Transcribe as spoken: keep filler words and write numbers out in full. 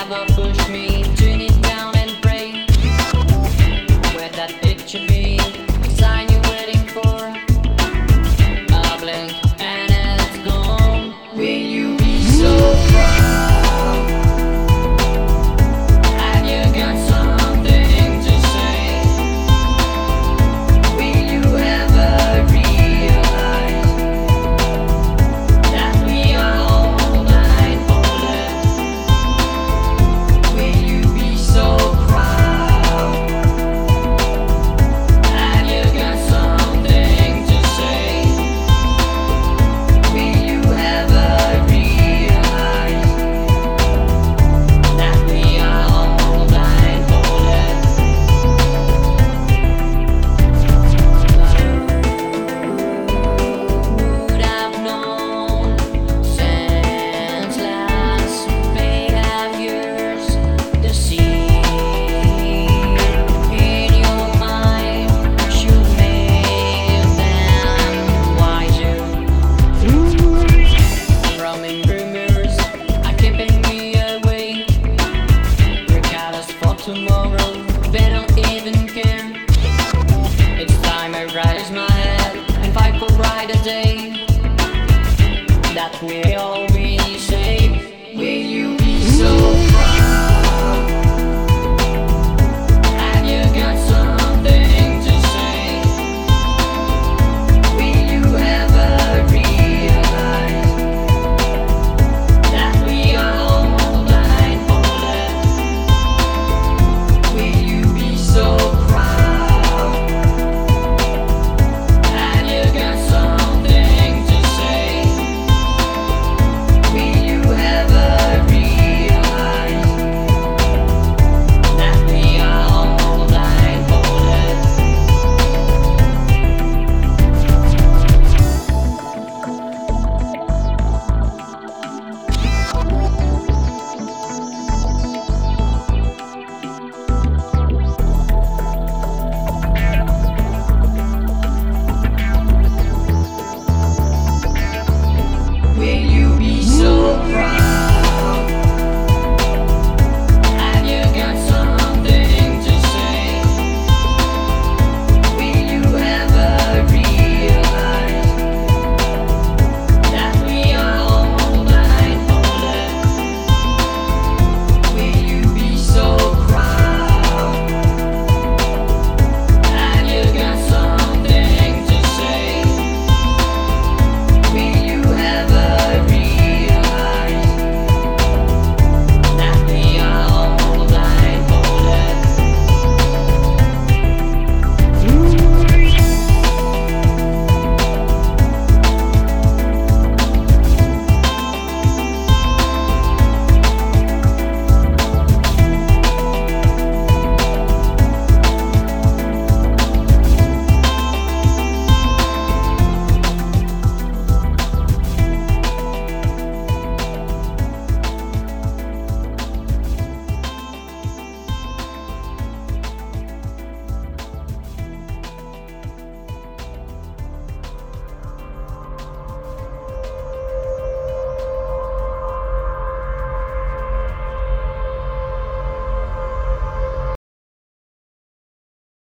never pushed me to kneel down and pray. Where that picture be? Sign you waiting for. A blink and it's gone. Will you be so proud? Have you got something to say? Will you ever realize that we are all blindfolded? Will you be so proud? Have you got something to say? Will you ever realize that we are all blindfolded? Would have known since last may have years to see in your mind should make them wiser. Roaming rumors are keeping me awake. Regardless for tomorrow, they don't even care. It's time I raise my head and fight for brighter day that we all